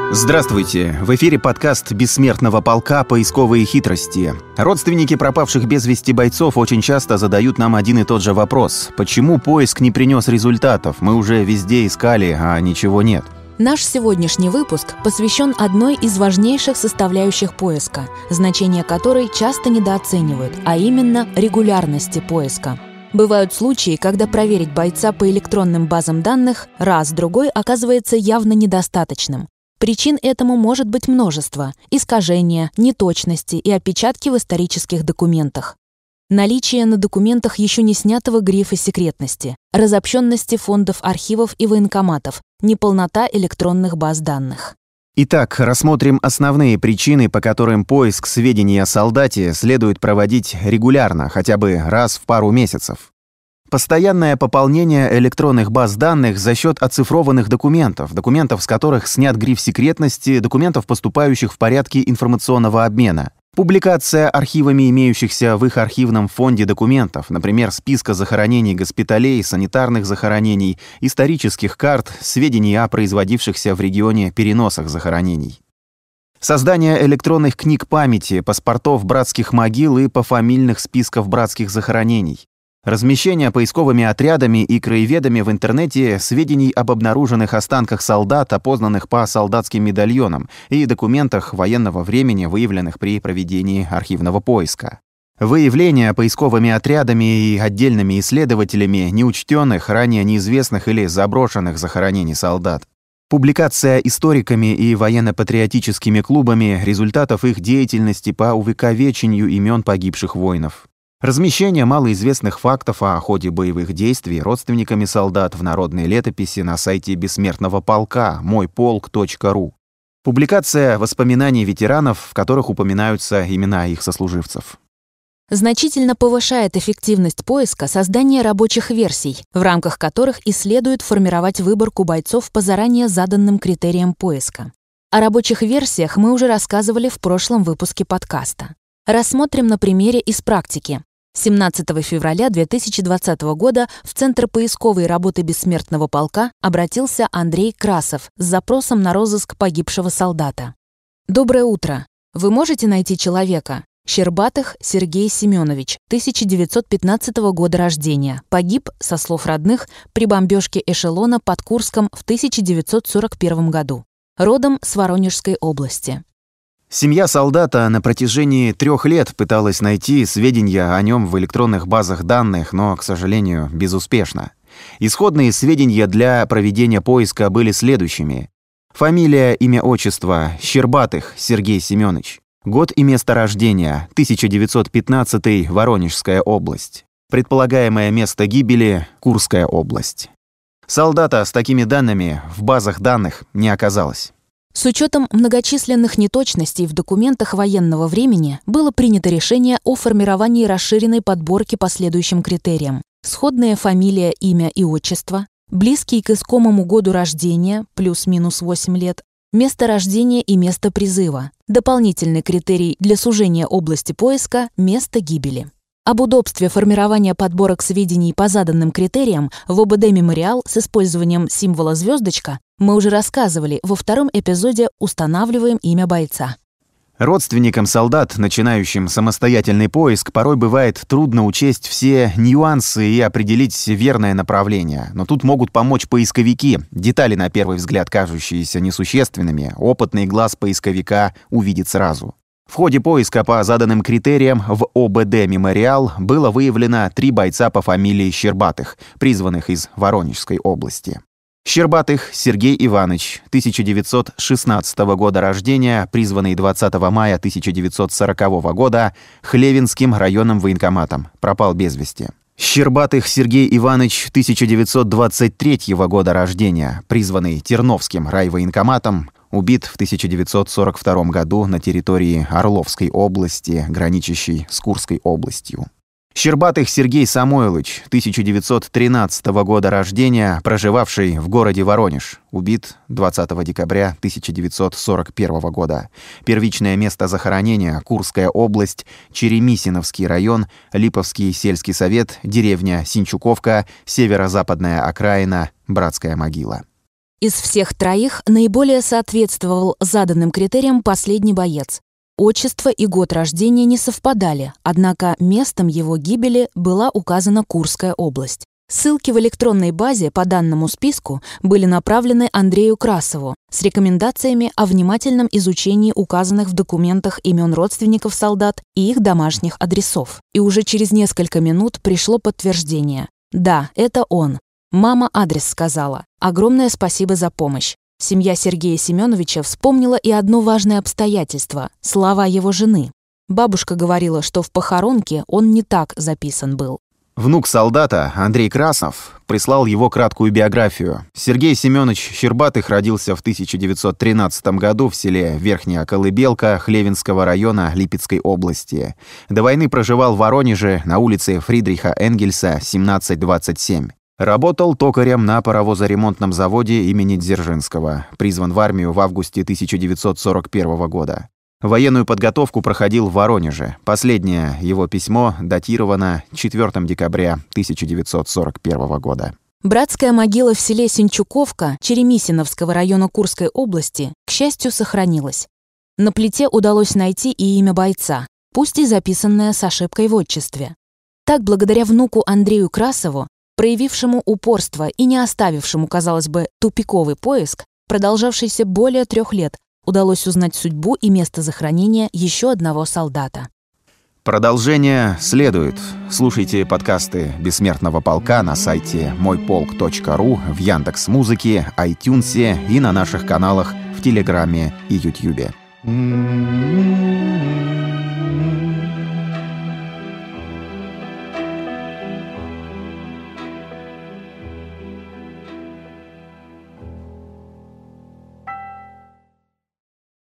Здравствуйте! В эфире подкаст «Бессмертного полка. Поисковые хитрости». Родственники пропавших без вести бойцов очень часто задают нам один и тот же вопрос. Почему поиск не принес результатов? Мы уже везде искали, а ничего нет. Наш сегодняшний выпуск посвящен одной из важнейших составляющих поиска, значение которой часто недооценивают, а именно регулярности поиска. Бывают случаи, когда проверить бойца по электронным базам данных раз-другой оказывается явно недостаточным. Причин этому может быть множество – искажения, неточности и опечатки в исторических документах. Наличие на документах еще не снятого грифа секретности, разобщенности фондов архивов и военкоматов, неполнота электронных баз данных. Итак, рассмотрим основные причины, по которым поиск сведений о солдате следует проводить регулярно, хотя бы раз в пару месяцев. Постоянное пополнение электронных баз данных за счет оцифрованных документов, с которых снят гриф секретности, документов, поступающих в порядке информационного обмена. Публикация архивами имеющихся в их архивном фонде документов, например, списка захоронений госпиталей, санитарных захоронений, исторических карт, сведений о производившихся в регионе переносах захоронений. Создание электронных книг памяти, паспортов братских могил и пофамильных списков братских захоронений. Размещение поисковыми отрядами и краеведами в интернете сведений об обнаруженных останках солдат, опознанных по солдатским медальонам, и документах военного времени, выявленных при проведении архивного поиска. Выявление поисковыми отрядами и отдельными исследователями неучтенных, ранее неизвестных или заброшенных захоронений солдат. Публикация историками и военно-патриотическими клубами результатов их деятельности по увековечению имен погибших воинов. Размещение малоизвестных фактов о ходе боевых действий родственниками солдат в народной летописи на сайте Бессмертного полка мойполк.ру. Публикация воспоминаний ветеранов, в которых упоминаются имена их сослуживцев. Значительно повышает эффективность поиска создание рабочих версий, в рамках которых и следует формировать выборку бойцов по заранее заданным критериям поиска. О рабочих версиях мы уже рассказывали в прошлом выпуске подкаста. Рассмотрим на примере из практики. 17 февраля 2020 года в Центр поисковой работы Бессмертного полка обратился Андрей Красов с запросом на розыск погибшего солдата. Доброе утро. Вы можете найти человека? Щербатых Сергей Семенович, 1915 года рождения. Погиб, со слов родных, при бомбежке эшелона под Курском в 1941 году. Родом с Воронежской области. Семья солдата на протяжении 3 лет пыталась найти сведения о нем в электронных базах данных, но, к сожалению, безуспешно. Исходные сведения для проведения поиска были следующими. Фамилия, имя, отчество – Щербатых Сергей Семенович. Год и место рождения – 1915 Воронежская область. Предполагаемое место гибели – Курская область. Солдата с такими данными в базах данных не оказалось. С учетом многочисленных неточностей в документах военного времени было принято решение о формировании расширенной подборки по следующим критериям. Сходная фамилия, имя и отчество, близкий к искомому году рождения, плюс-минус 8 лет, место рождения и место призыва. Дополнительный критерий для сужения области поиска – место гибели. Об удобстве формирования подборок сведений по заданным критериям в ОБД «Мемориал» с использованием символа «звездочка» мы уже рассказывали во втором эпизоде «Устанавливаем имя бойца». Родственникам солдат, начинающим самостоятельный поиск, порой бывает трудно учесть все нюансы и определить верное направление. Но тут могут помочь поисковики. Детали, на первый взгляд, кажущиеся несущественными, опытный глаз поисковика увидит сразу. В ходе поиска по заданным критериям в ОБД «Мемориал» было выявлено 3 бойца по фамилии Щербатых, призванных из Воронежской области. Щербатых Сергей Иванович, 1916 года рождения, призванный 20 мая 1940 года Хлевинским районным военкоматом, пропал без вести. Щербатых Сергей Иванович, 1923 года рождения, призванный Терновским райвоенкоматом, убит в 1942 году на территории Орловской области, граничащей с Курской областью. Щербатых Сергей Самойлович, 1913 года рождения, проживавший в городе Воронеж, убит 20 декабря 1941 года. Первичное место захоронения – Курская область, Черемисиновский район, Липовский сельский совет, деревня Синчуковка, северо-западная окраина, Братская могила. Из всех троих наиболее соответствовал заданным критериям последний боец. Отчество и год рождения не совпадали, однако местом его гибели была указана Курская область. Ссылки в электронной базе по данному списку были направлены Андрею Красову с рекомендациями о внимательном изучении указанных в документах имен родственников солдат и их домашних адресов. И уже через несколько минут пришло подтверждение. Да, это он. Мама адрес сказала. Огромное спасибо за помощь. Семья Сергея Семеновича вспомнила и одно важное обстоятельство – слова его жены. Бабушка говорила, что в похоронке он не так записан был. Внук солдата, Андрей Красов, прислал его краткую биографию. Сергей Семенович Щербатых родился в 1913 году в селе Верхняя Колыбелка Хлевинского района Липецкой области. До войны проживал в Воронеже на улице Фридриха Энгельса, 17-27. Работал токарем на паровозоремонтном заводе имени Дзержинского. Призван в армию в августе 1941 года. Военную подготовку проходил в Воронеже. Последнее его письмо датировано 4 декабря 1941 года. Братская могила в селе Синчуковка Черемисиновского района Курской области, к счастью, сохранилась. На плите удалось найти и имя бойца, пусть и записанное с ошибкой в отчестве. Так, благодаря внуку Андрею Красову, проявившему упорство и не оставившему, казалось бы, тупиковый поиск, продолжавшийся более 3 лет, удалось узнать судьбу и место захоронения еще одного солдата. Продолжение следует. Слушайте подкасты «Бессмертного полка» на сайте мойполк.ру, в Яндекс.Музыке, iTunes и на наших каналах в Телеграме и Ютьюбе.